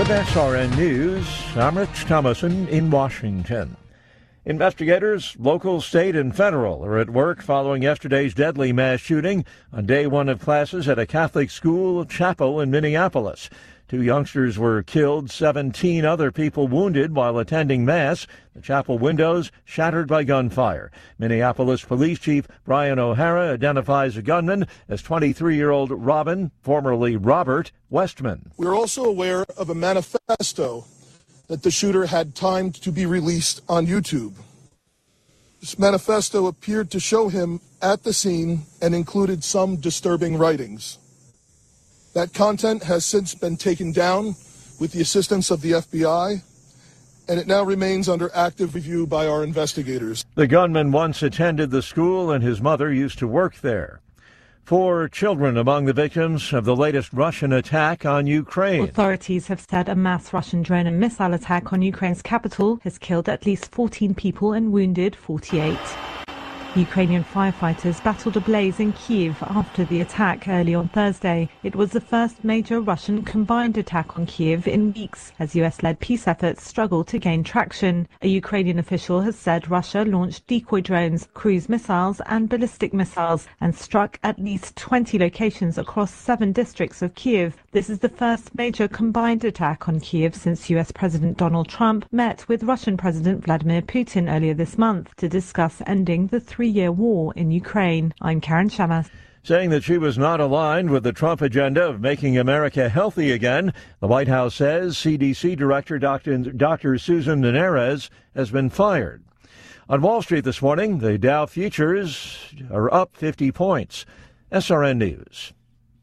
SRN News, I'm Rich Thomason in Washington. Investigators, local, state, and federal, are at work following yesterday's deadly mass shooting on day one of classes at a Catholic school chapel in Minneapolis. 2 youngsters were killed, 17 other people wounded while attending Mass. The chapel windows shattered by gunfire. Minneapolis Police Chief Brian O'Hara identifies a gunman as 23-year-old Robin, formerly Robert, Westman. We're also aware of a manifesto that the shooter had timed to be released on YouTube. This manifesto appeared to show him at the scene and included some disturbing writings. That content has since been taken down with the assistance of the FBI, and it now remains under active review by our investigators. The gunman once attended the school, and his mother used to work there. 4 children among the victims of the latest Russian attack on Ukraine. Authorities have said a mass Russian drone and missile attack on Ukraine's capital has killed at least 14 people and wounded 48. Ukrainian firefighters battled a blaze in Kyiv after the attack early on Thursday. It was the first major Russian combined attack on Kyiv in weeks as US-led peace efforts struggle to gain traction. A Ukrainian official has said Russia launched decoy drones, cruise missiles and ballistic missiles and struck at least 20 locations across 7 districts of Kyiv. This is the first major combined attack on Kyiv since US President Donald Trump met with Russian President Vladimir Putin earlier this month to discuss ending the 3-year war in Ukraine. I'm Karen Shamas. Saying that she was not aligned with the Trump agenda of making America healthy again, the White House says CDC Director Dr. Susan Neres has been fired. On Wall Street this morning, the Dow futures are up 50 points. SRN News.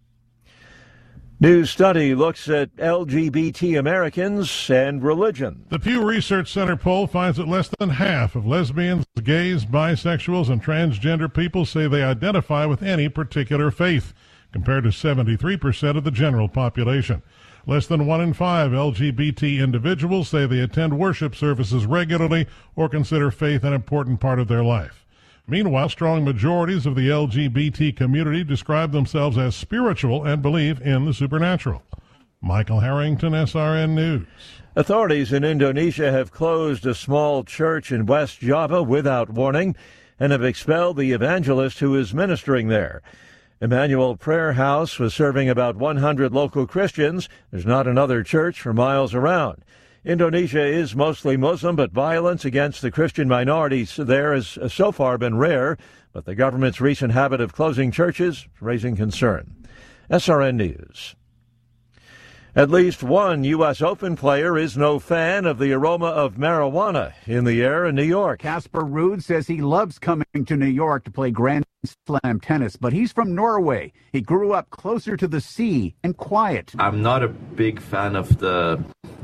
New study looks at LGBT Americans and religion. The Pew Research Center poll finds that less than half of lesbians, gays, bisexuals, and transgender people say they identify with any particular faith, compared to 73% of the general population. Less than 1 in 5 LGBT individuals say they attend worship services regularly or consider faith an important part of their life. Meanwhile, strong majorities of the LGBT community describe themselves as spiritual and believe in the supernatural. Michael Harrington, SRN News. Authorities in Indonesia have closed a small church in West Java without warning and have expelled the evangelist who is ministering there. Emmanuel Prayer House was serving about 100 local Christians. There's not another church for miles around. Indonesia is mostly Muslim, but violence against the Christian minorities there has so far been rare, but the government's recent habit of closing churches is raising concern. SRN News. At least one U.S. Open player is no fan of the aroma of marijuana in the air in New York. Casper Ruud says he loves coming to New York to play Grand Slam tennis, but he's from Norway. He grew up closer to the sea and quiet. I'm not a big fan of the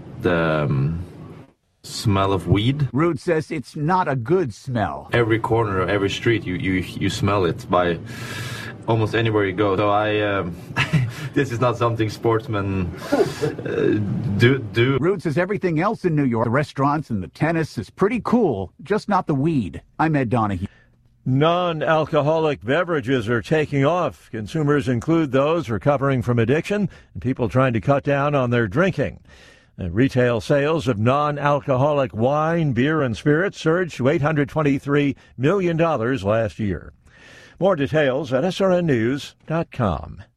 smell of weed. Ruud says it's not a good smell. Every corner, every street, you smell it by almost anywhere you go. So this is not something sportsmen do. Ruud says everything else in New York, the restaurants and the tennis, is pretty cool, just not the weed. I'm Ed Donahue. Non-alcoholic beverages are taking off. Consumers include those recovering from addiction and people trying to cut down on their drinking. Retail sales of non-alcoholic wine, beer, and spirits surged to $823 million last year. More details at srnnews.com.